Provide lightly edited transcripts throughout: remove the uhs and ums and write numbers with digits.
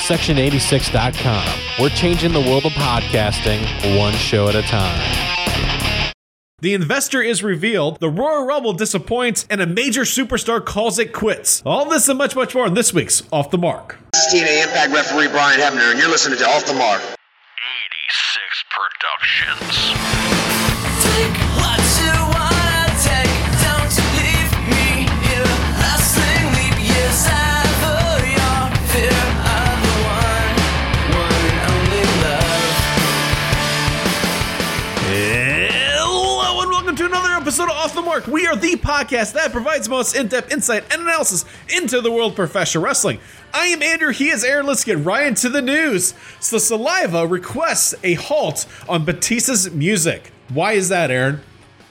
Section86.com. We're changing the world of podcasting one show at a time. The investor is revealed, the Royal Rumble disappoints, and a major superstar calls it quits. All this and much, much more in this week's Off the Mark. This is TNA Impact referee Brian Hebner, and you're listening to Off the Mark. 86 Productions. Take what you wanna take, don't you leave me here. Lasting leap years ever, your fear of the one and only love. Hello and welcome to another episode of Off the Mark. We are the podcast that provides most in-depth insight and analysis into the world of professional wrestling. I am Andrew, he is Aaron. Let's get right into the news. So Saliva requests a halt on Batista's music. Why is that, Aaron?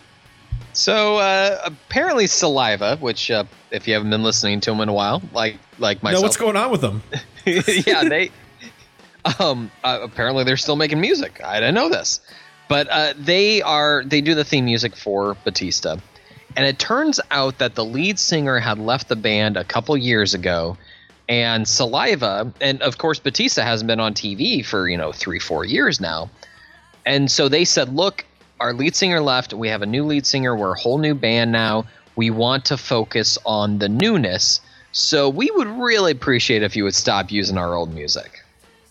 So apparently Saliva, which if you haven't been listening to him in a while, like myself. No, what's going on with them? Yeah, they apparently they're still making music. I didn't know this. But they do the theme music for Batista. And it turns out that the lead singer had left the band a couple years ago. And Saliva, and of course Batista hasn't been on TV for, 3-4 years now. And so they said, look, our lead singer left. We have a new lead singer. We're a whole new band now. We want to focus on the newness. So we would really appreciate if you would stop using our old music.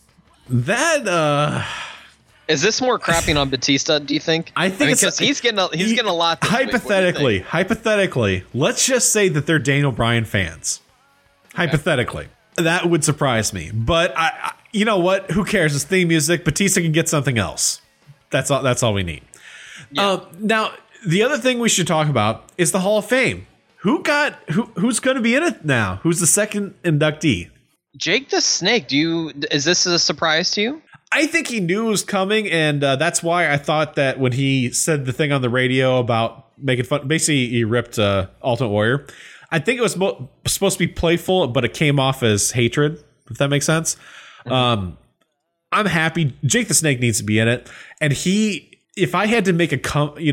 That, Is this more crapping on Batista, do you think? I think because he's getting a lot this week. Hypothetically, let's just say that they're Daniel Bryan fans. Hypothetically, that would surprise me. But I you know what? Who cares? It's theme music. Batista can get something else. That's all we need. Yeah. Now, the other thing we should talk about is the Hall of Fame. Who's going to be in it now? Who's the second inductee? Jake the Snake. Is this a surprise to you? I think he knew it was coming, and that's why I thought that when he said the thing on the radio about making fun, basically he ripped Ultimate Warrior. I think it was supposed to be playful, but it came off as hatred, if that makes sense. Mm-hmm. I'm happy. Jake the Snake needs to be in it. And if I had to make a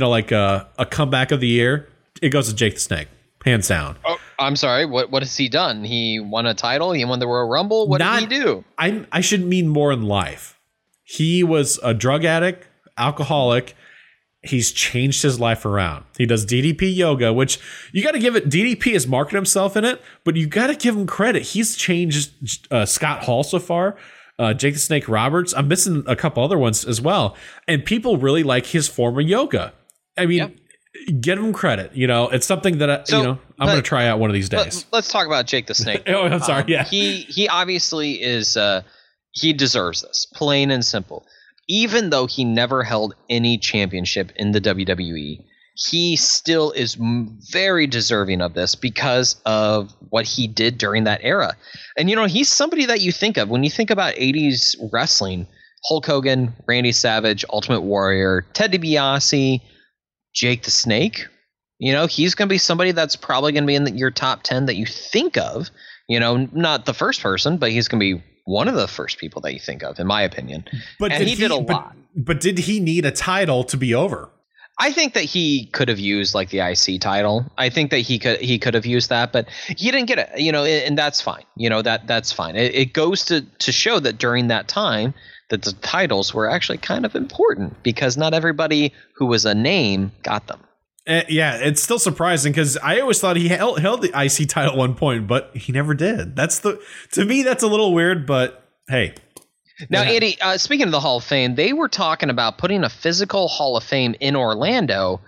comeback of the year, it goes to Jake the Snake, hands down. Oh, I'm sorry. What has he done? He won a title. He won the Royal Rumble. What did he do? I should mean more in life. He was a drug addict, alcoholic. He's changed his life around. He does DDP yoga, which you got to give it. DDP has marketed himself in it, but you got to give him credit. He's changed Scott Hall so far, Jake the Snake Roberts. I'm missing a couple other ones as well. And people really like his form of yoga. I mean, Give him credit. It's something that I'm going to try out one of these days. Let's talk about Jake the Snake. Oh, I'm sorry. Yeah. He obviously is, he deserves this, plain and simple. Even though he never held any championship in the WWE, he still is very deserving of this because of what he did during that era. And, he's somebody that you think of when you think about 80s wrestling. Hulk Hogan, Randy Savage, Ultimate Warrior, Ted DiBiase, Jake the Snake. He's going to be somebody that's probably going to be in your top 10 that you think of. Not the first person, but he's going to be one of the first people that you think of, in my opinion. But he did a lot. But did he need a title to be over? I think that he could have used like the IC title. I think that he could have used that, but he didn't get it. And that's fine. That's fine. It goes to show that during that time that the titles were actually kind of important because not everybody who was a name got them. Yeah, it's still surprising because I always thought he held the IC title at one point, but he never did. To me, that's a little weird, but hey. Now, Andy, speaking of the Hall of Fame, they were talking about putting a physical Hall of Fame in Orlando,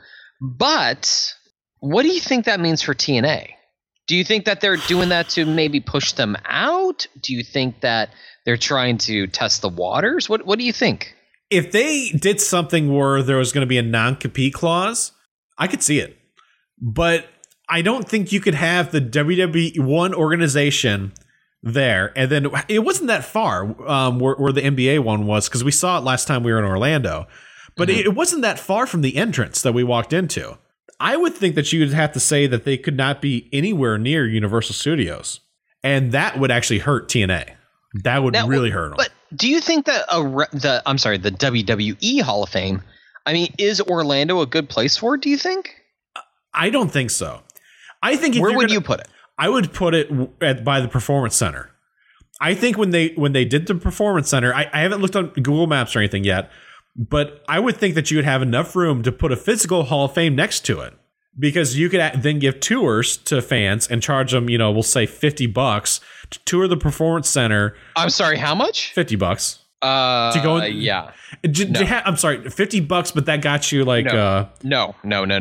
but what do you think that means for TNA? Do you think that they're doing that to maybe push them out? Do you think that they're trying to test the waters? What do you think? If they did something where there was going to be a non-compete clause, I could see it. But I don't think you could have the WWE one organization there. And then it wasn't that far where the NBA one was because we saw it last time we were in Orlando. But it wasn't that far from the entrance that we walked into. I would think that you would have to say that they could not be anywhere near Universal Studios. And that would actually hurt TNA. That would really hurt them. But do you think that the WWE Hall of Fame, is Orlando a good place for it, do you think? I don't think so. I think where would you put it? I would put it by the Performance Center. I think when they did the Performance Center, I haven't looked on Google Maps or anything yet, but I would think that you would have enough room to put a physical Hall of Fame next to it, because you could then give tours to fans and charge them, we'll say $50 to tour the Performance Center. I'm sorry, how much? $50. To go in, yeah. I'm sorry, $50, but that got you like no.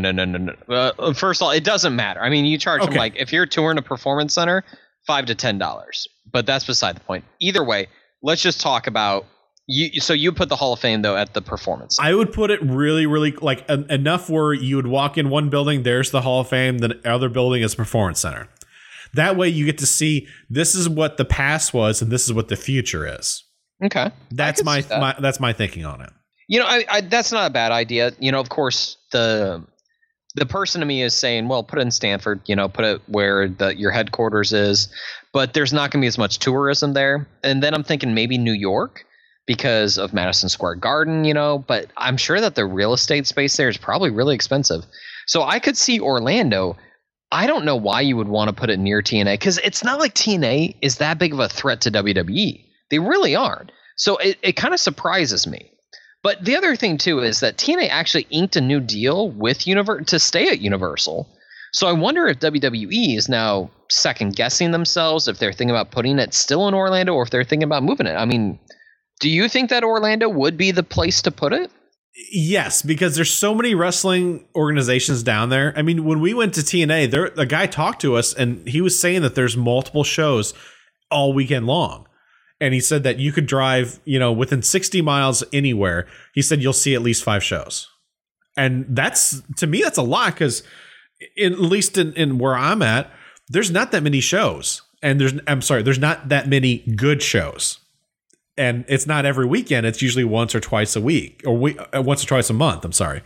First of all, it doesn't matter. I mean, you charge them like if you're touring a Performance Center, $5 to $10, but that's beside the point. Either way, let's just talk about you. So you put the Hall of Fame though at the Performance Center. I would put it really, really like enough where you would walk in one building, there's the Hall of Fame, the other building is Performance Center. That way, you get to see this is what the past was and this is what the future is. Okay, that's my thinking on it. I that's not a bad idea. Of course, the person to me is saying, well, put it in Stanford. Put it where your headquarters is, but there's not going to be as much tourism there. And then I'm thinking maybe New York because of Madison Square Garden. But I'm sure that the real estate space there is probably really expensive. So I could see Orlando. I don't know why you would want to put it near TNA, because it's not like TNA is that big of a threat to WWE. They really aren't. So it kind of surprises me. But the other thing, too, is that TNA actually inked a new deal with to stay at Universal. So I wonder if WWE is now second-guessing themselves, if they're thinking about putting it still in Orlando, or if they're thinking about moving it. I mean, do you think that Orlando would be the place to put it? Yes, because there's so many wrestling organizations down there. I mean, when we went to TNA, a guy talked to us, and he was saying that there's multiple shows all weekend long. And he said that you could drive, within 60 miles anywhere. He said you'll see at least 5 shows. And that's, to me, that's a lot, because at least in where I'm at, there's not that many shows. And there's not that many good shows. And it's not every weekend. It's usually once or twice a week, or once or twice a month. I'm sorry.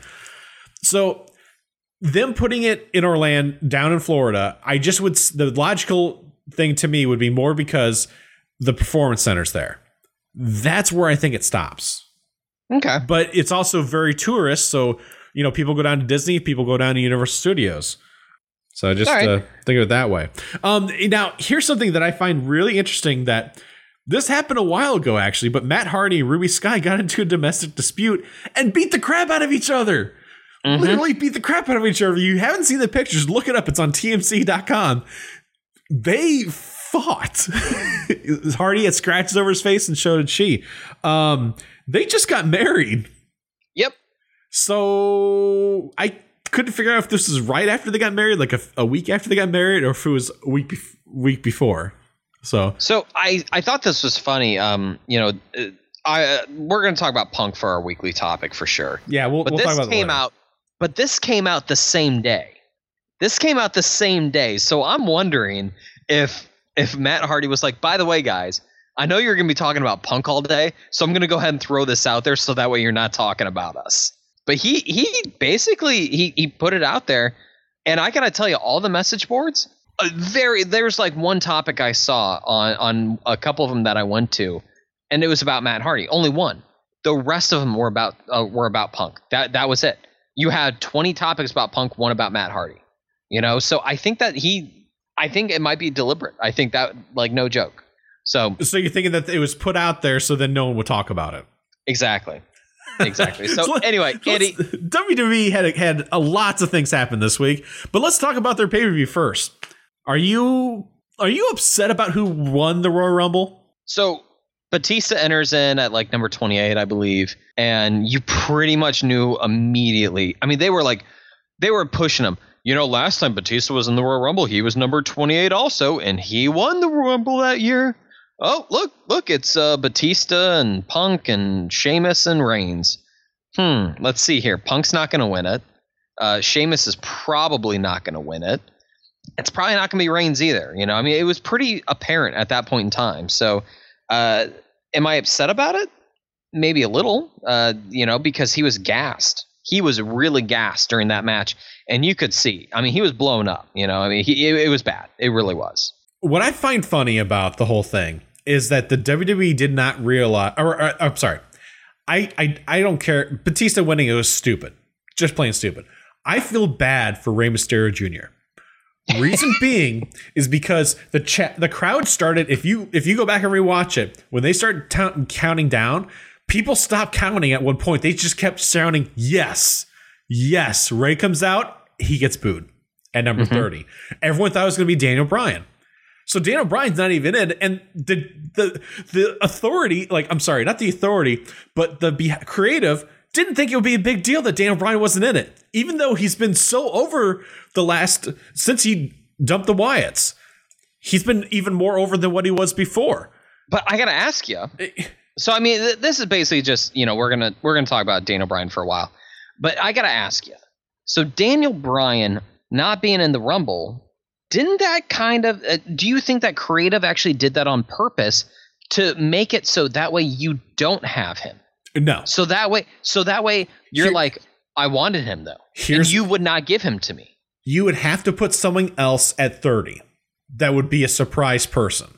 So them putting it in Orlando, down in Florida, the logical thing to me would be more because the Performance Center's there. That's where I think it stops. Okay. But it's also very tourist. So, people go down to Disney, people go down to Universal Studios. So I just think of it that way. Now, here's something that I find really interesting, that this happened a while ago, actually, but Matt Hardy and Ruby Sky got into a domestic dispute and beat the crap out of each other. Mm-hmm. Literally beat the crap out of each other. If you haven't seen the pictures, look it up. It's on TMC.com. They fought. Hardy had scratches over his face, and so did she. They just got married. Yep. So I couldn't figure out if this was right after they got married, like a week after they got married, or if it was a week before. So I thought this was funny. We're going to talk about Punk for our weekly topic for sure. Yeah, we'll talk about it later. But this came out the same day. So I'm wondering if Matt Hardy was like, by the way, guys, I know you're going to be talking about Punk all day, so I'm going to go ahead and throw this out there so that way you're not talking about us. But he basically he put it out there, and I got to tell you, all the message boards, there's like one topic I saw on a couple of them that I went to, and it was about Matt Hardy. Only one. The rest of them were about Punk. That was it. You had 20 topics about Punk, one about Matt Hardy. So I think that I think it might be deliberate. I think that, like, no joke. So you're thinking that it was put out there so then no one would talk about it. Exactly. So anyway, Andy, WWE had lots of things happen this week, but let's talk about their pay-per-view first. Are you upset about who won the Royal Rumble? So Batista enters in at like number 28, I believe, and you pretty much knew immediately. I mean, they were pushing him. Last time Batista was in the Royal Rumble, he was number 28 also, and he won the Royal Rumble that year. Oh, look, it's Batista and Punk and Sheamus and Reigns. Let's see here. Punk's not going to win it. Sheamus is probably not going to win it. It's probably not going to be Reigns either. I mean, it was pretty apparent at that point in time. So, am I upset about it? Maybe a little, because he was gassed. He was really gassed during that match, and you could see. I mean, he was blown up. It was bad. It really was. What I find funny about the whole thing is that the WWE did not realize. I'm sorry, I don't care. Batista winning, it was stupid, just plain stupid. I feel bad for Rey Mysterio Jr. Reason being is because the crowd started. If you go back and rewatch it, when they started counting down, people stopped counting at one point. They just kept shouting, "Yes, yes." Ray comes out, he gets booed at number 30. Everyone thought it was going to be Daniel Bryan. So Daniel Bryan's not even in, and the authority, like, I'm sorry, not the authority, but the creative didn't think it would be a big deal that Daniel Bryan wasn't in it, even though he's been so over since he dumped the Wyatts. He's been even more over than what he was before. But I got to ask you. So, I mean, this is basically just, we're gonna talk about Daniel Bryan for a while. But I got to ask you. So Daniel Bryan not being in the Rumble, didn't that kind of do you think that creative actually did that on purpose to make it so that way you don't have him? No. So that way you're like, I wanted him though. And you would not give him to me. You would have to put someone else at 30. That would be a surprise person.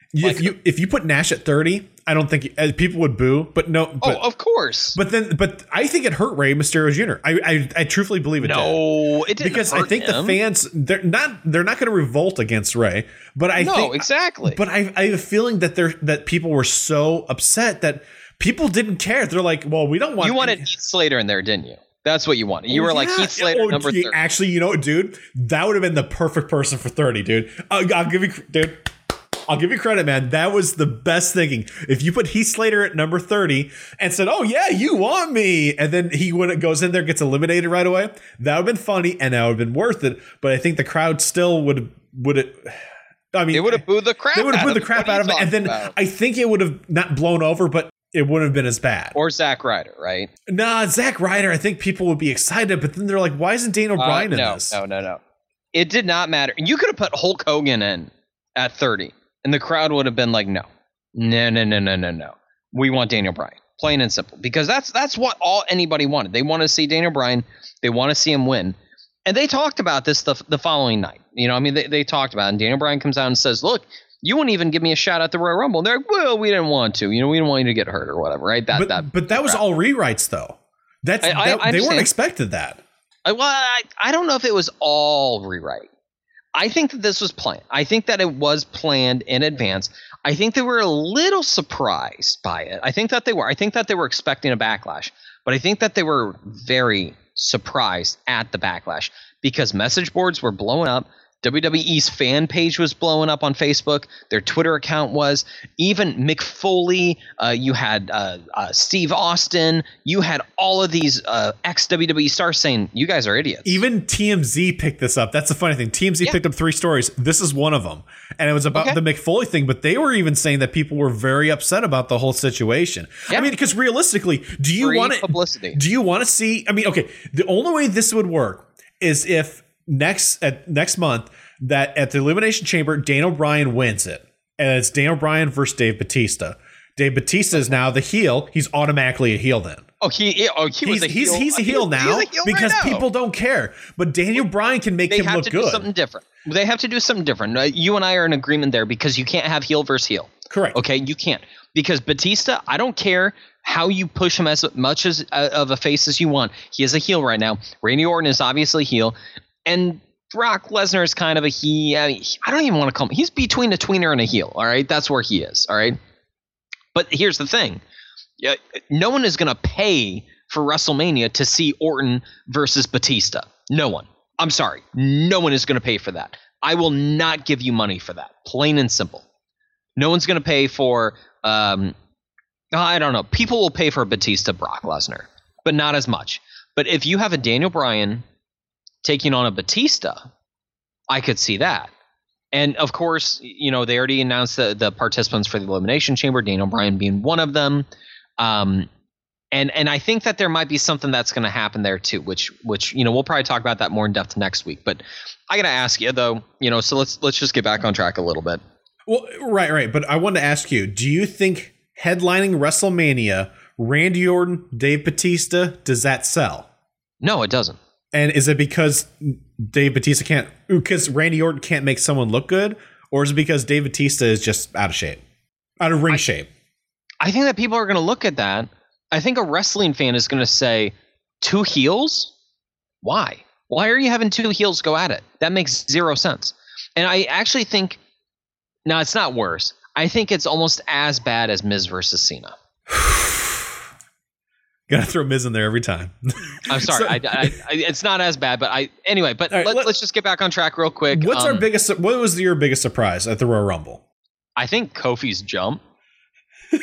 If you put Nash at 30, I don't think people would boo. But no. But, of course. But I think it hurt Rey Mysterio Jr. I truthfully believe it did. No, it didn't. Because I think the fans they're not going to revolt against Rey. But I think exactly. But I have a feeling that people were so upset that people didn't care. They're like, well, we don't want. You wanted Heath Slater in there, didn't you? That's what you wanted. You were like Heath Slater, number 30. Actually, you know what, dude? That would have been the perfect person for 30, dude. I'll give you credit, man. That was the best thinking. If you put Heath Slater at number 30 and said, "Oh yeah, you want me," and then he goes in there, gets eliminated right away, that would have been funny and that would have been worth it. But I think the crowd still would. I mean, they would have booed the crap. They would have booed the crap out of it, and then I think it would have not blown over, but it wouldn't have been as bad. Or Zack Ryder, right? Nah, Zack Ryder, I think people would be excited, but then they're like, why isn't Daniel Bryan in this? No. It did not matter. You could have put Hulk Hogan in at 30, and the crowd would have been like, no. We want Daniel Bryan. Plain and simple. Because that's what anybody wanted. They want to see Daniel Bryan. They want to see him win. And they talked about this the following night. They talked about it, and Daniel Bryan comes out and says, look, you wouldn't even give me a shot at the Royal Rumble. And they're like, well, we didn't want to. We didn't want you to get hurt or whatever, right? But that was all rewrites, though. They weren't expected that. I don't know if it was all rewrite. I think that this was planned. I think that it was planned in advance. I think they were a little surprised by it. I think that they were. I think that they were expecting a backlash. But I think that they were very surprised at the backlash because message boards were blowing up. WWE's fan page was blowing up on Facebook. Their Twitter account was. Even Mick Foley. You had Steve Austin. You had all of these ex-WWE stars saying, you guys are idiots. Even TMZ picked this up. That's the funny thing. TMZ picked up 3 stories. This is one of them. And it was about the Mick Foley thing. But they were even saying that people were very upset about the whole situation. Yeah. I mean, because realistically, do you want to see? I mean, okay, the only way this would work is if next month that at the Elimination Chamber, Daniel Bryan wins it. And it's Daniel Bryan versus Dave Bautista. Dave Bautista is now the heel. He's automatically a heel then. He's a heel now because people don't care. But Daniel Bryan can make him look good. They have to do something different. They have to do something different. You and I are in agreement there because you can't have heel versus heel. Correct. Okay, you can't. Because Batista, I don't care how you push him as much as of a face as you want. He is a heel right now. Randy Orton is obviously heel. And Brock Lesnar is kind of a he. I don't even want to call him. He's between a tweener and a heel. All right, that's where he is. All right, but here's the thing: no one is going to pay for WrestleMania to see Orton versus Batista. No one. I'm sorry, no one is going to pay for that. I will not give you money for that. Plain and simple. No one's going to pay for. I don't know. People will pay for Batista, Brock Lesnar, but not as much. But if you have a Daniel Bryan taking on a Batista, I could see that. And of course, they already announced the participants for the Elimination Chamber, Daniel Bryan being one of them. And I think that there might be something that's going to happen there too, which we'll probably talk about that more in depth next week. But I got to ask you though, so let's just get back on track a little bit. Well, right. But I wanted to ask you, do you think headlining WrestleMania, Randy Orton, Dave Bautista, does that sell? No, it doesn't. And is it because because Randy Orton can't make someone look good? Or is it because Dave Bautista is just out of ring shape? I think that people are going to look at that. I think a wrestling fan is going to say, 2 heels? Why? Why are you having two heels go at it? That makes zero sense. And I actually think, no, it's not worse. I think it's almost as bad as Miz versus Cena. Gotta throw Miz in there every time. I'm sorry. It's not as bad, but anyway, but All right, let's just get back on track real quick. What was your biggest surprise at the Royal Rumble? I think Kofi's jump. Do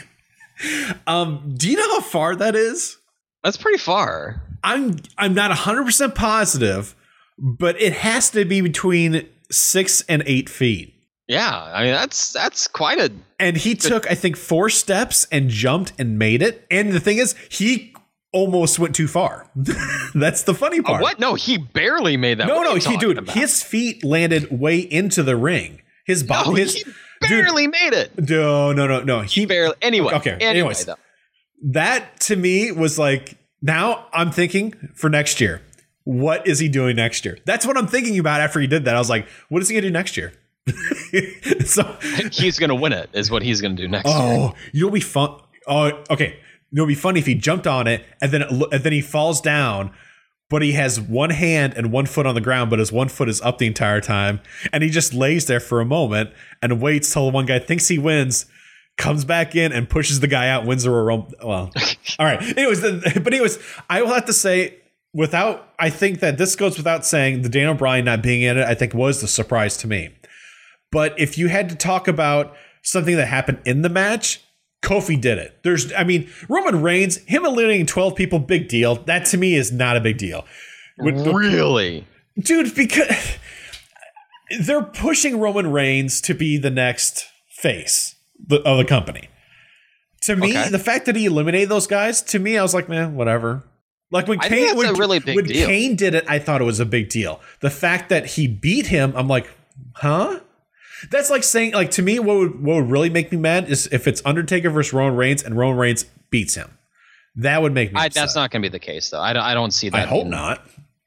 you know how far that is? That's pretty far. I'm not 100% positive, but it has to be between 6 and 8 feet. Yeah, I mean that's quite a. And he took, I think, 4 steps and jumped and made it. And the thing is, he almost went too far. That's the funny part. What? No, he barely made that. No, his feet landed way into the ring. He barely made it. No. He barely. Anyway. Okay. Anyways, that to me was like, now I'm thinking for next year. What is he doing next year? That's what I'm thinking about after he did that. I was like, what is he gonna do next year? So he's gonna win it. Is what he's gonna do next year. Oh, you'll be fun. Oh, okay. It'll be funny if he jumped on it and then he falls down, but he has one hand and one foot on the ground, but his one foot is up the entire time, and he just lays there for a moment and waits till one guy thinks he wins, comes back in and pushes the guy out, wins the Royal Rumble. Well, all right. Anyways, I will have to say, I think that this goes without saying, the Daniel Bryan not being in it, I think was the surprise to me. But if you had to talk about something that happened in the match, Kofi did it. Roman Reigns, him eliminating 12 people, big deal. That to me is not a big deal. Really? Dude, because they're pushing Roman Reigns to be the next face of the company. To me, the fact that he eliminated those guys, to me, I was like, man, whatever. Like when Kane did it, I thought it was a big deal. The fact that he beat him, I'm like, huh? That's like saying, like, to me, what would really make me mad is if it's Undertaker versus Roman Reigns and Roman Reigns beats him. That would make me upset. That's not going to be the case, though. I don't see that. I hope not.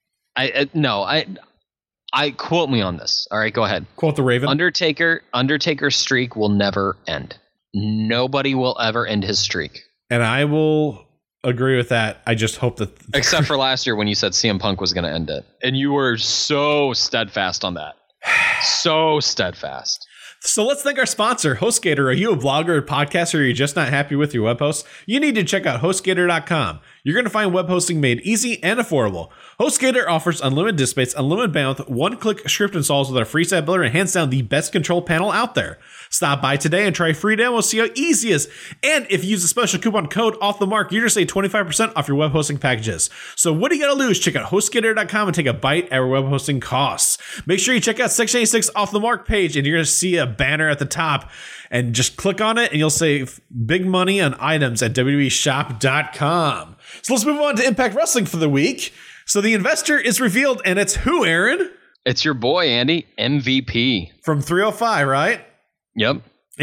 I quote me on this. All right, go ahead. Quote the Raven. Undertaker's streak will never end. Nobody will ever end his streak. And I will agree with that. I just hope that... Except for last year when you said CM Punk was going to end it. And you were so steadfast on that. So steadfast. So let's thank our sponsor, HostGator. Are you a blogger or podcaster, or are you just not happy with your web hosts? You need to check out HostGator.com. You're going to find web hosting made easy and affordable. HostGator offers unlimited disk space, unlimited bandwidth, one-click script installs with our free site builder, and hands down the best control panel out there. Stop by today and try a free demo. See how easy it is. And if you use the special coupon code OFFTHEMARK, you're going to save 25% off your web hosting packages. So what do you got to lose? Check out HostGator.com and take a bite at our web hosting costs. Make sure you check out Section 86 Off the Mark page, and you're going to see a banner at the top. And just click on it, and you'll save big money on items at WWEshop.com. So let's move on to Impact Wrestling for the week. So the investor is revealed, and it's who, Aaron? It's your boy, Andy, MVP. From 305, right? Yep.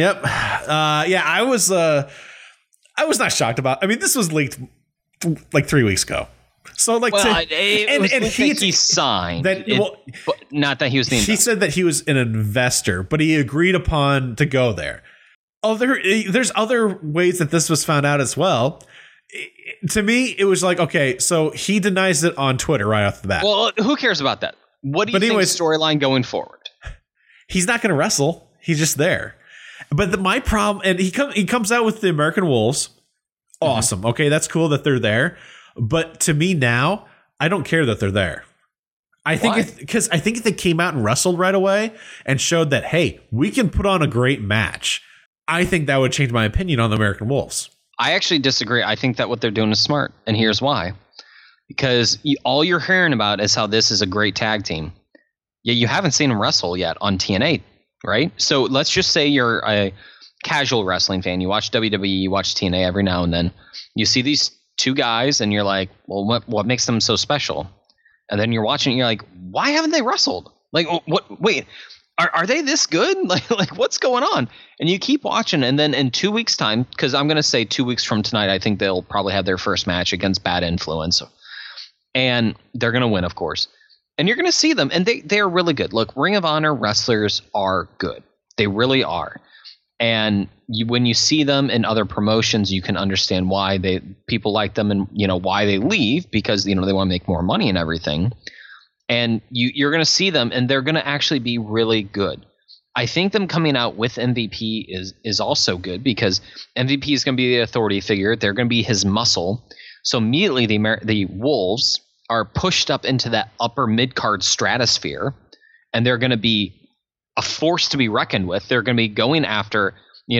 I was not shocked about. I mean, this was leaked like 3 weeks ago. So like, he signed that. But not that he was the investor. He said that he was an investor, but he agreed upon to go there. Oh, there's other ways that this was found out as well. To me, it was like, okay, so he denies it on Twitter right off the bat. Well, who cares about that? What do you think storyline going forward? He's not going to wrestle. He's just there. But my problem, and he comes out with the American Wolves. Awesome. Mm-hmm. Okay, that's cool that they're there. But to me now, I don't care that they're there. I think if they came out and wrestled right away and showed that, hey, we can put on a great match, I think that would change my opinion on the American Wolves. I actually disagree. I think that what they're doing is smart, and here's why. Because all you're hearing about is how this is a great tag team. Yeah, you haven't seen them wrestle yet on TNA, right? So let's just say you're a casual wrestling fan. You watch WWE, you watch TNA every now and then. You see these two guys, and you're like, well, what makes them so special? And then you're watching, and you're like, why haven't they wrestled? Like, what? Wait, are they this good? Like what's going on? And you keep watching, and then in 2 weeks' time, because I'm going to say 2 weeks from tonight, I think they'll probably have their first match against Bad Influence. And they're going to win, of course. And you're going to see them, and they're really good. Look, Ring of Honor wrestlers are good. They really are. And when you see them in other promotions, you can understand why people like them and, why they leave, because, they want to make more money and everything. And you're going to see them, and they're going to actually be really good. I think them coming out with MVP is also good because MVP is going to be the authority figure. They're going to be his muscle. So immediately the Wolves are pushed up into that upper mid-card stratosphere, and they're going to be a force to be reckoned with. They're going to be going after,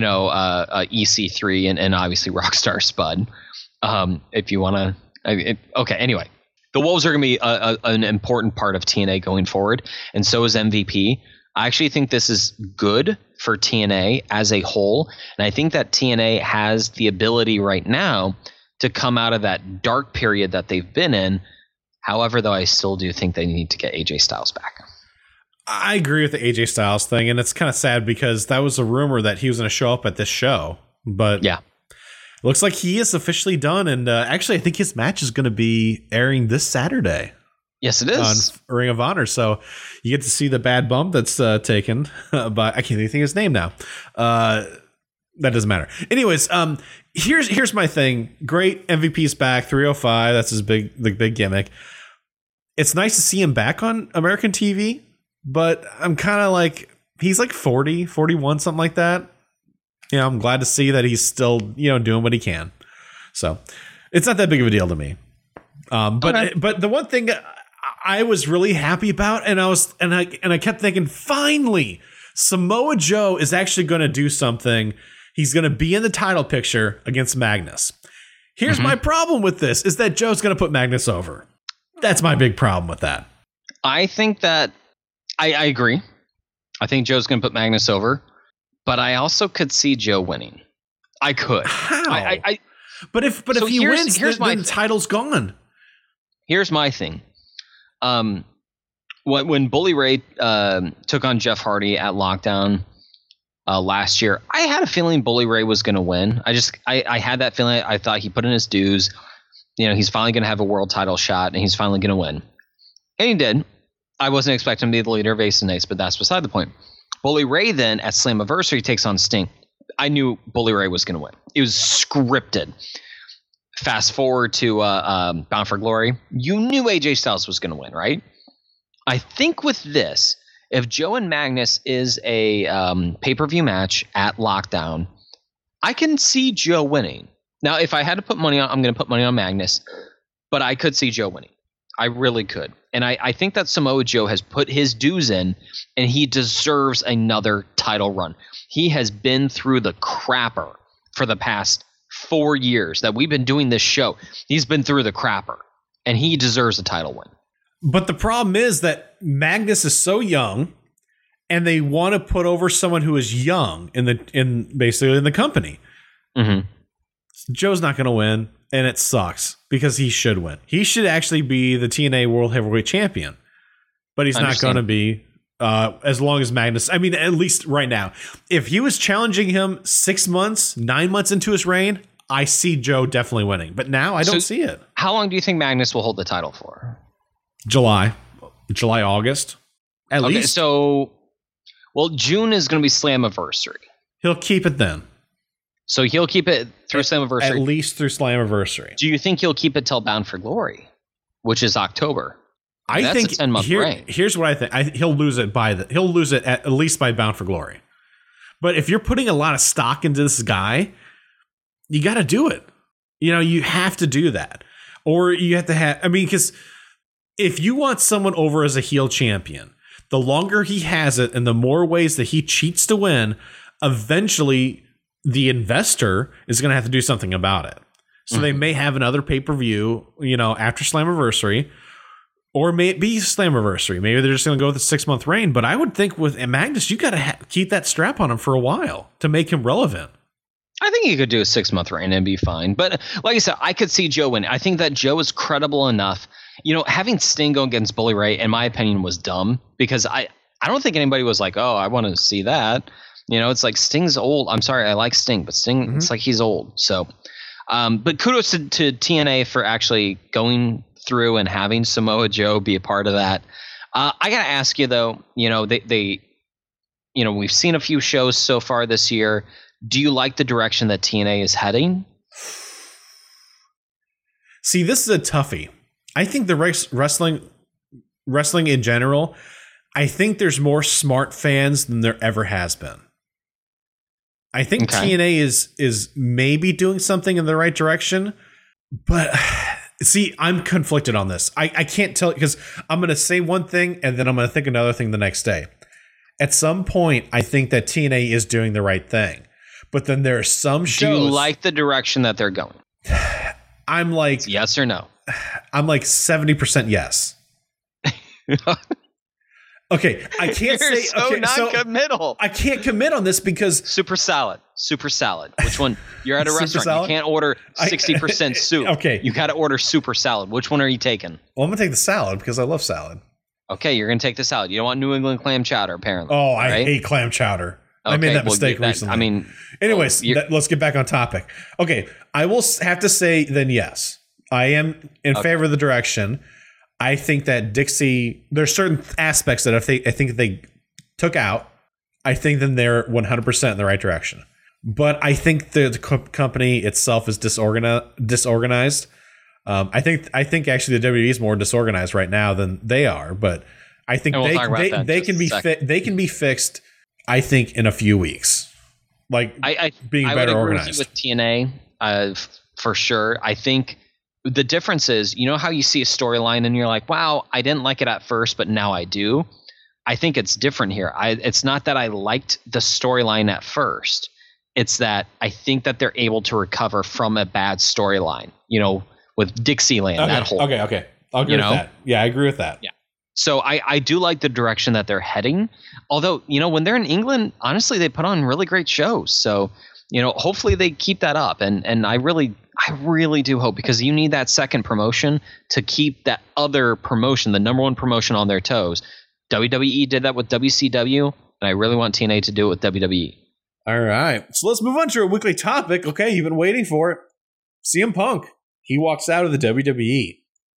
EC3 and obviously Rockstar Spud. If you want to, okay. Anyway, the Wolves are going to be an important part of TNA going forward, and so is MVP. I actually think this is good for TNA as a whole, and I think that TNA has the ability right now to come out of that dark period that they've been in. However, though, I still do think they need to get AJ Styles back. I agree with the AJ Styles thing, and it's kind of sad because that was a rumor that he was going to show up at this show, but yeah, looks like he is officially done. And actually, I think his match is going to be airing this Saturday. Yes, it is on Ring of Honor. So you get to see the bad bump that's taken by, I can't even think of his name now. That doesn't matter. Anyways, here's my thing. Great, MVP's back, 305. That's his big gimmick. It's nice to see him back on American TV, but I'm kind of like, he's like 40, 41, something like that. I'm glad to see that he's still, doing what he can. So it's not that big of a deal to me. But the one thing I was really happy about, and I kept thinking, finally, Samoa Joe is actually going to do something. He's going to be in the title picture against Magnus. Here's my problem with this, is that Joe's going to put Magnus over. That's my big problem with that. I think that I agree. I think Joe's going to put Magnus over, but I also could see Joe winning. I could. How? But if he wins, then the title's gone. Here's my thing. When Bully Ray took on Jeff Hardy at Lockdown last year, I had a feeling Bully Ray was going to win. I had that feeling. I thought he put in his dues. He's finally going to have a world title shot, and he's finally going to win. And he did. I wasn't expecting him to be the leader of Ace and Ace, but that's beside the point. Bully Ray then at Slammiversary takes on Sting. I knew Bully Ray was going to win. It was scripted. Fast forward to Bound for Glory. You knew AJ Styles was going to win, right? I think with this, if Joe and Magnus is a pay-per-view match at Lockdown, I can see Joe winning. Now, if I had to put money on, I'm going to put money on Magnus, but I could see Joe winning. I really could. And I think that Samoa Joe has put his dues in, and he deserves another title run. He has been through the crapper for the past 4 years that we've been doing this show. He's been through the crapper, and he deserves a title win. But the problem is that Magnus is so young, and they want to put over someone who is young in basically in the company. Mm-hmm. Joe's not going to win, and it sucks because he should win. He should actually be the TNA World Heavyweight Champion, but he's not going to be as long as Magnus. I mean, at least right now. If he was challenging him 6 months, 9 months into his reign, I see Joe definitely winning. But now I don't see it. How long do you think Magnus will hold the title for? July, August, at least. So, June is going to be Slammiversary. He'll keep it then. So he'll keep it through Slammiversary. At least through Slammiversary. Do you think he'll keep it till Bound for Glory, which is October? I think a 10-month reign. Here's what I think. He'll lose it at least by Bound for Glory. But if you're putting a lot of stock into this guy, you got to do it. You have to do that, or you have to have. I mean, because if you want someone over as a heel champion, the longer he has it, and the more ways that he cheats to win, eventually the investor is going to have to do something about it. So they may have another pay-per-view, after Slammiversary, or may it be Slammiversary. Maybe they're just going to go with a 6-month reign. But I would think with Magnus, you got to keep that strap on him for a while to make him relevant. I think he could do a 6-month reign and be fine. But like I said, I could see Joe win. I think that Joe is credible enough. Having Sting go against Bully Ray, in my opinion, was dumb because I don't think anybody was like, oh, I want to see that. It's like Sting's old. I'm sorry, I like Sting, but Sting, it's like he's old. So, but kudos to TNA for actually going through and having Samoa Joe be a part of that. I gotta ask you though, we've seen a few shows so far this year. Do you like the direction that TNA is heading? See, this is a toughie. I think the wrestling wrestling in general, I think there's more smart fans than there ever has been. I think TNA is maybe doing something in the right direction, but see, I'm conflicted on this. I can't tell because I'm going to say one thing and then I'm going to think another thing the next day. At some point, I think that TNA is doing the right thing, but then there are some shows. Do you like the direction that they're going? I'm like yes or no. I'm like 70% yes. Okay, I can't You're say so okay, non-committal. I can't commit on this because Super salad. Which one? You're at a Super restaurant. salad? You can't order 60% soup. Okay. You got to order super salad. Which one are you taking? well, I'm gonna take the salad because I love salad. Okay, you're going to take the salad. You don't want New England clam chowder, apparently. Oh, I right? hate clam chowder. I made Okay, that well, mistake that- recently. I mean, anyways, well, let's get back on topic. Okay, I will have to say then yes, I am in favor of the direction. I think that Dixie, there's certain aspects that I think if they took out, I think then they're 100% in the right direction. But I think the company itself is disorganized. I think actually the WWE is more disorganized right now than they are. But I think And we'll talk about that they in can just be a second. they can be fixed. I think in a few weeks, like being I better would agree organized. with you with TNA for sure. I think the difference is, you know how you see a storyline and you're like, wow, I didn't like it at first, but now I do. I think it's different here. It's not that I liked the storyline at first. It's that I think that they're able to recover from a bad storyline, you know, with Dixieland, that whole. Okay. I'll agree with that. Yeah, I agree with that. Yeah. So I do like the direction that they're heading. Although, you know, when they're in England, honestly, they put on really great shows. So, you know, hopefully they keep that up. And I really do hope, because you need that second promotion to keep that other promotion, the number one promotion, on their toes. WWE did that with WCW, and I really want TNA to do it with WWE. All right. So let's move on to our weekly topic. Okay, you've been waiting for it. CM Punk. He walks out of the WWE.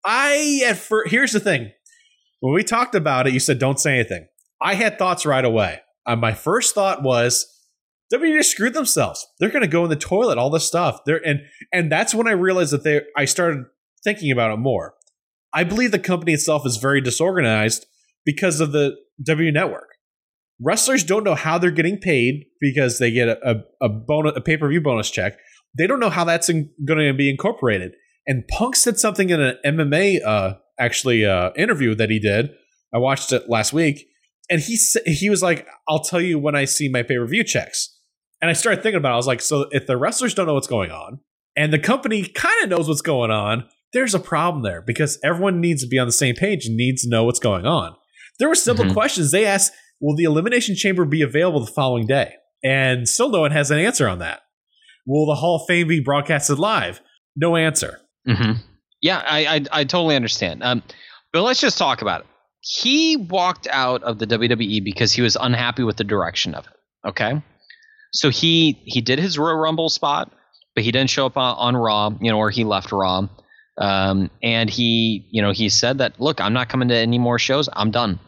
Here's the thing. When we talked about it, you said don't say anything. I had thoughts right away. My first thought was WWE screwed themselves. They're going to go in the toilet, all this stuff. And that's when I realized that I started thinking about it more. I believe the company itself is very disorganized because of the W Network. Wrestlers don't know how they're getting paid because they get a pay-per-view bonus check. They don't know how that's going to be incorporated. And Punk said something in an MMA interview that he did. I watched it last week, and he was like, "I'll tell you when I see my pay-per-view checks." And I started thinking about it. I was like, so if the wrestlers don't know what's going on, and the company kind of knows what's going on, there's a problem there, because everyone needs to be on the same page and needs to know what's going on. There were simple questions. They asked, will the Elimination Chamber be available the following day? And still no one has an answer on that. Will the Hall of Fame be broadcasted live? No answer. Mm-hmm. Yeah, I totally understand. But let's just talk about it. He walked out of the WWE because he was unhappy with the direction of it. Okay? So he did his Royal Rumble spot, but he didn't show up on Raw, or he left Raw. And he said that, look, I'm not coming to any more shows. I'm done.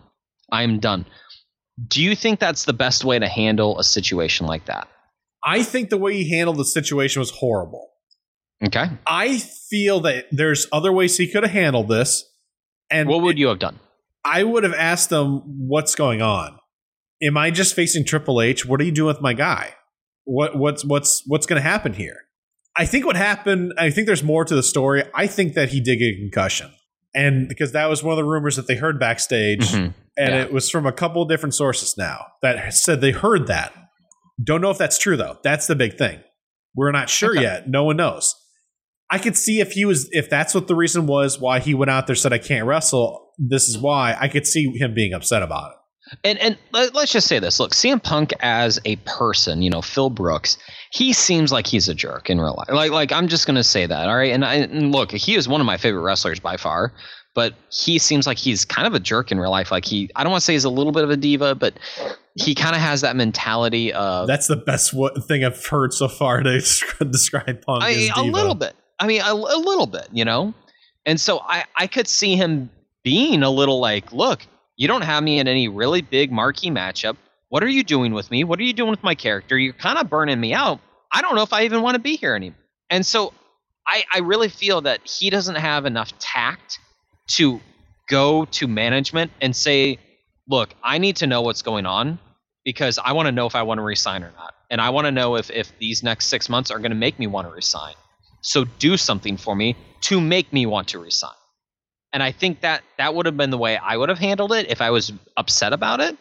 Do you think that's the best way to handle a situation like that? I think the way he handled the situation was horrible. Okay. I feel that there's other ways he could have handled this. And what would you have done? I would have asked him, what's going on? Am I just facing Triple H? What are you doing with my guy? What's going to happen here? I think what happened, I think there's more to the story. I think that he did get a concussion. And because that was one of the rumors that they heard backstage. Mm-hmm. And it was from a couple of different sources now that said they heard that. Don't know if that's true, though. That's the big thing. We're not sure yet. No one knows. I could see if that's what the reason was why he went out there, said, I can't wrestle. This is why. I could see him being upset about it. And let's just say this. Look, CM Punk as a person, Phil Brooks, he seems like he's a jerk in real life. Like I'm just going to say that, all right? And look, he is one of my favorite wrestlers by far, but he seems like he's kind of a jerk in real life. Like I don't want to say he's a little bit of a diva, but he kind of has that mentality of... That's the best thing I've heard so far to describe Punk as diva. A little bit. I mean, a little bit, And so I could see him being a little like, look, you don't have me in any really big marquee matchup. What are you doing with me? What are you doing with my character? You're kind of burning me out. I don't know if I even want to be here anymore. And so I really feel that he doesn't have enough tact to go to management and say, look, I need to know what's going on because I want to know if I want to resign or not. And I want to know if these next 6 months are going to make me want to resign. So do something for me to make me want to resign. And I think that would have been the way I would have handled it if I was upset about it.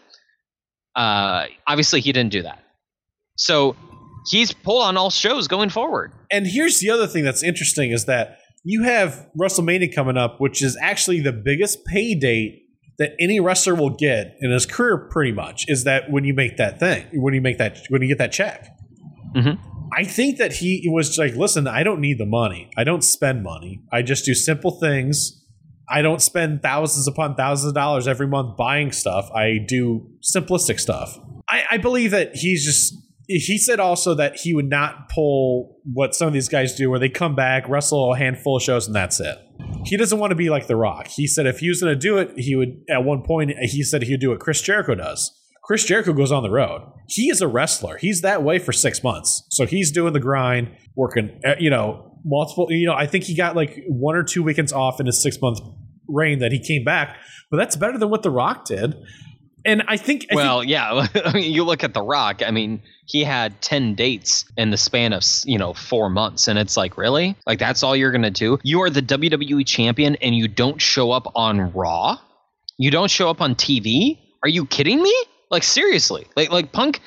Obviously, he didn't do that. So he's pulled on all shows going forward. And here's the other thing that's interesting is that you have WrestleMania coming up, which is actually the biggest pay date that any wrestler will get in his career, pretty much, is that when you make that thing, when you get that check. Mm-hmm. I think that he was like, listen, I don't need the money. I don't spend money. I just do simple things. I don't spend thousands upon thousands of dollars every month buying stuff. I do simplistic stuff. I believe that he said also that he would not pull what some of these guys do where they come back, wrestle a handful of shows, and that's it. He doesn't want to be like The Rock. He said if he was going to do it, he would, at one point, he said he would do what Chris Jericho does. Chris Jericho goes on the road. He is a wrestler. He's that way for 6 months. So he's doing the grind, working, multiple, I think he got like 1 or 2 weekends off in his 6-month reign that he came back, but that's better than what The Rock did. And I think yeah. I mean, you look at The Rock. I mean, he had 10 dates in the span of 4 months, and it's like, really? Like, that's all you're gonna do? You are the WWE champion, and you don't show up on Raw? You don't show up on TV? Are you kidding me? Like, seriously? Like Punk,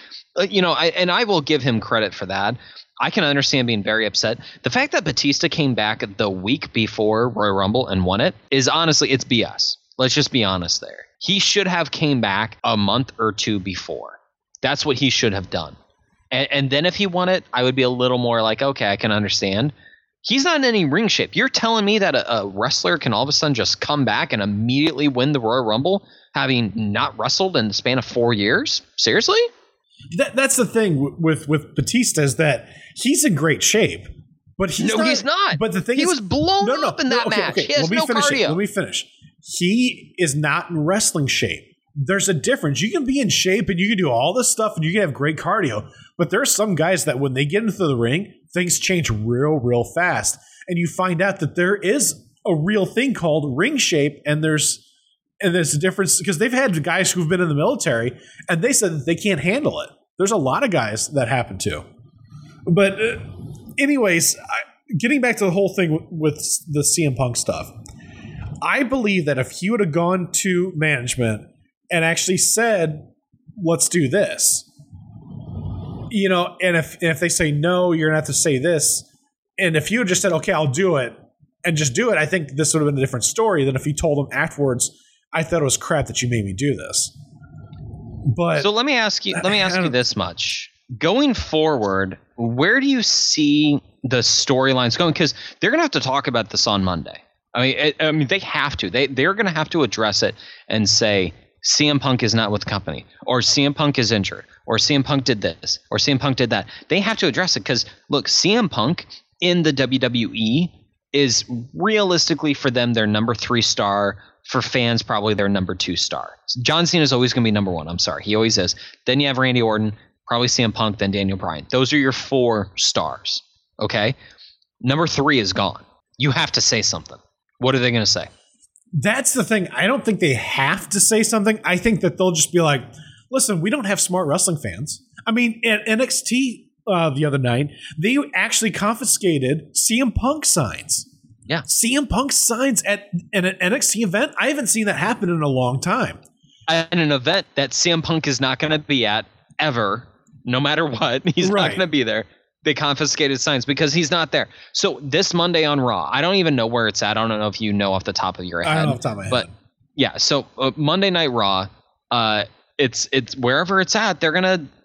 I will give him credit for that. I can understand being very upset. The fact that Batista came back the week before Royal Rumble and won it is honestly, it's BS. Let's just be honest there. He should have came back a month or two before. That's what he should have done. And then if he won it, I would be a little more like, okay, I can understand. He's not in any ring shape. You're telling me that a wrestler can all of a sudden just come back and immediately win the Royal Rumble, having not wrestled in the span of 4 years? Seriously? That's the thing with Batista is that he's in great shape, but he's not. But the thing he was blown up in that match. Okay. He has no cardio. Let me finish. He is not in wrestling shape. There's a difference. You can be in shape and you can do all this stuff and you can have great cardio, but there are some guys that when they get into the ring, things change real fast, and you find out that there is a real thing called ring shape, and there's a difference because they've had guys who've been in the military and they said that they can't handle it. There's a lot of guys that happen to. But anyways, getting back to the whole thing with the CM Punk stuff, I believe that if he would have gone to management and actually said, let's do this, and if they say no, you're going to have to say this. And if you had just said, okay, I'll do it and just do it, I think this would have been a different story than if he told them afterwards, I thought it was crap that you made me do this. But so let me ask you this much. Going forward, where do you see the storylines going? Because they're going to have to talk about this on Monday. I mean, they have to. They're going to have to address it and say CM Punk is not with the company, or CM Punk is injured, or CM Punk did this, or CM Punk did that. They have to address it because, look, CM Punk in the WWE is realistically for them their number 3 star. For fans, probably their number 2 star. John Cena is always going to be number 1. I'm sorry. He always is. Then you have Randy Orton, probably CM Punk, then Daniel Bryan. Those are your 4 stars. Okay? Number 3 is gone. You have to say something. What are they going to say? That's the thing. I don't think they have to say something. I think that they'll just be like, listen, we don't have smart wrestling fans. I mean, at NXT the other night, they actually confiscated CM Punk signs. Yeah. CM Punk signs at an NXT event. I haven't seen that happen in a long time. At an event that CM Punk is not going to be at ever, no matter what. He's not going to be there. They confiscated signs because he's not there. So this Monday on Raw, I don't even know where it's at. I don't know if you know off the top of your head. I don't know off the top of my head. But yeah, so Monday Night Raw, it's wherever it's at. They're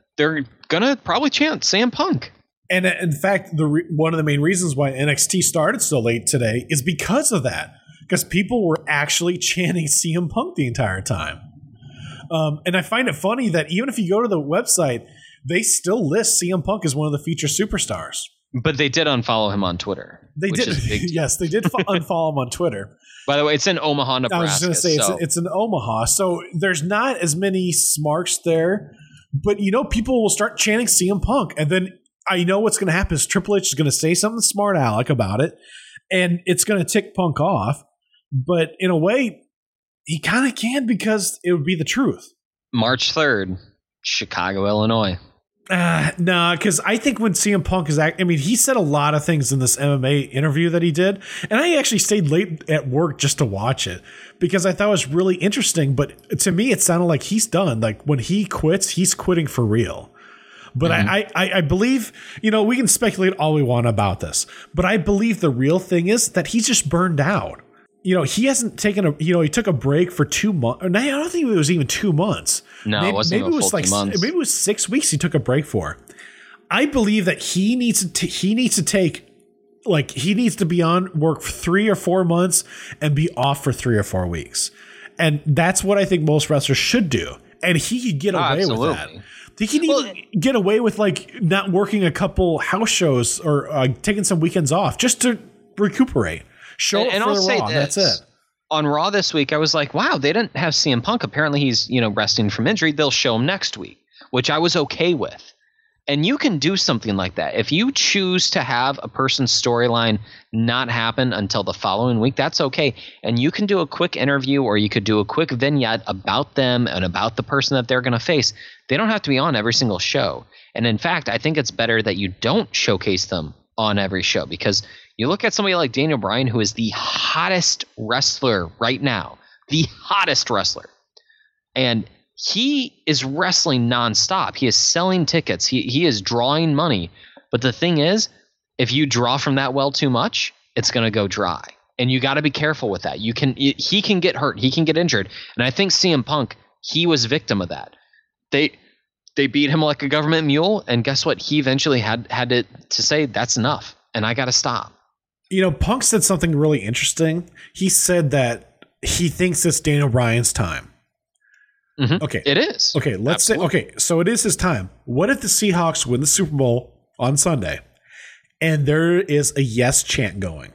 gonna probably chant CM Punk. And in fact, one of the main reasons why NXT started so late today is because of that. Because people were actually chanting CM Punk the entire time. And I find it funny that even if you go to the website, they still list CM Punk as one of the featured superstars. But they did unfollow him on Twitter. They did. Yes, they did unfollow him on Twitter. By the way, it's in Omaha, Nebraska. I was just going to say, it's in Omaha. So there's not as many smarks there. But, people will start chanting CM Punk. And then I know what's going to happen is Triple H is going to say something smart aleck about it. And it's going to tick Punk off. But in a way, He kind of can because it would be the truth. March 3rd, Chicago, Illinois. Nah, because I think when CM Punk he said a lot of things in this MMA interview that he did, and I actually stayed late at work just to watch it because I thought it was really interesting. But to me, it sounded like he's done. Like when he quits, he's quitting for real. But I believe, we can speculate all we want about this, but I believe the real thing is that he's just burned out. He hasn't taken he took a break for 2 months. I don't think it was even 2 months. No, it wasn't even full 2 months. Maybe it was 6 weeks he took a break for. I believe that he needs to be on work for 3 or 4 months and be off for 3 or 4 weeks. And that's what I think most wrestlers should do. And he could get away with that. He can even get away with not working a couple house shows or taking some weekends off just to recuperate. Show and up for I'll the say Raw. That's it. On Raw this week, I was like, wow, they didn't have CM Punk. Apparently he's, resting from injury. They'll show him next week, which I was okay with. And you can do something like that. If you choose to have a person's storyline not happen until the following week, that's okay. And you can do a quick interview or you could do a quick vignette about them and about the person that they're going to face. They don't have to be on every single show. And in fact, I think it's better that you don't showcase them on every show because you look at somebody like Daniel Bryan, who is the hottest wrestler right now, the hottest wrestler. And he is wrestling nonstop. He is selling tickets. He is drawing money. But the thing is, if you draw from that well too much, it's going to go dry. And you got to be careful with that. He can get hurt. He can get injured. And I think CM Punk, he was victim of that. They beat him like a government mule. And guess what? He eventually had to say, that's enough. And I got to stop. Punk said something really interesting. He said that he thinks it's Daniel Bryan's time. Mm-hmm. Okay. It is. Okay, let's say, so it is his time. What if the Seahawks win the Super Bowl on Sunday and there is a yes chant going?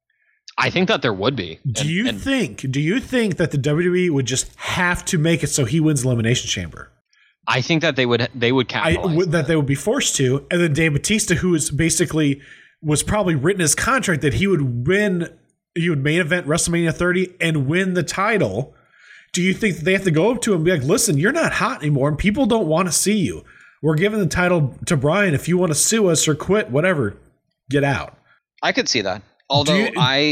I think that there would be. Do you think that the WWE would just have to make it so he wins Elimination Chamber? I think that they would capitalize that they would be forced to, and then Dave Bautista, who is basically was probably written in his contract that he would main event WrestleMania 30 and win the title. Do you think that they have to go up to him and be like, listen, you're not hot anymore and people don't want to see you. We're giving the title to Bryan. If you want to sue us or quit, whatever, get out. I could see that. Although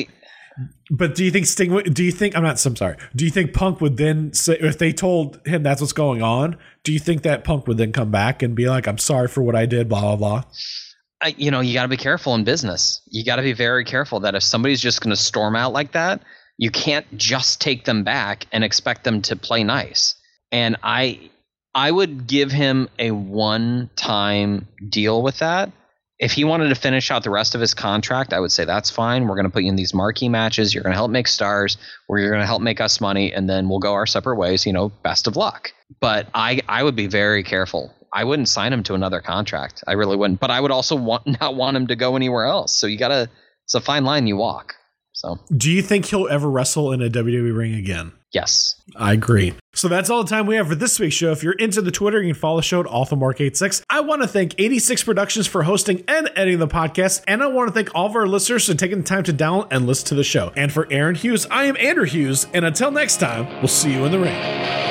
But do you think do you think Punk would then say, if they told him that's what's going on, do you think that Punk would then come back and be like, I'm sorry for what I did, blah, blah, blah? You got to be careful in business. You got to be very careful that if somebody's just going to storm out like that, you can't just take them back and expect them to play nice. And I would give him a one-time deal with that. If he wanted to finish out the rest of his contract, I would say that's fine. We're going to put you in these marquee matches. You're going to help make stars, or you're going to help make us money, and then we'll go our separate ways. Best of luck. But I would be very careful. I wouldn't sign him to another contract. I really wouldn't. But I would also not want him to go anywhere else. So it's a fine line you walk. So, do you think he'll ever wrestle in a WWE ring again? Yes. I agree. So that's all the time we have for this week's show. If you're into the Twitter, you can follow the show at AlphaMark86. I want to thank 86 Productions for hosting and editing the podcast. And I want to thank all of our listeners for taking the time to download and listen to the show. And for Aaron Hughes, I am Andrew Hughes. And until next time, we'll see you in the ring.